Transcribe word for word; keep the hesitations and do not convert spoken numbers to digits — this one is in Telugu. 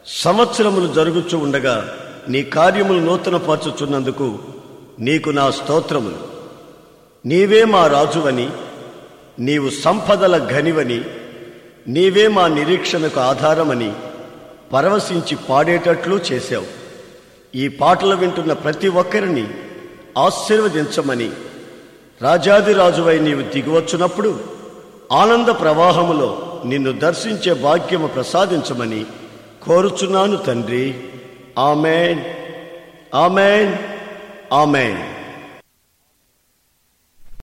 సంవత్సరములు జరుగుచూ ఉండగా నీ కార్యములు నూతనపరచుచున్నందుకు నీకు నా స్తోత్రములు. నీవే మా రాజువని, నీవు సంపదల ఘనివని, నీవే మా నిరీక్షణకు ఆధారమని పరవశించి పాడేటట్లు చేశావు. ఈ పాటలు వింటున్న ప్రతి ఒక్కరిని ఆశీర్వదించమని, రాజాదిరాజువై నీవు దిగివచ్చునప్పుడు ఆనంద ప్రవాహములో నిన్ను దర్శించే భాగ్యము ప్రసాదించమని కోరుచున్నాను తండ్రి. ఆమేన్, ఆమేన్, ఆమేన్.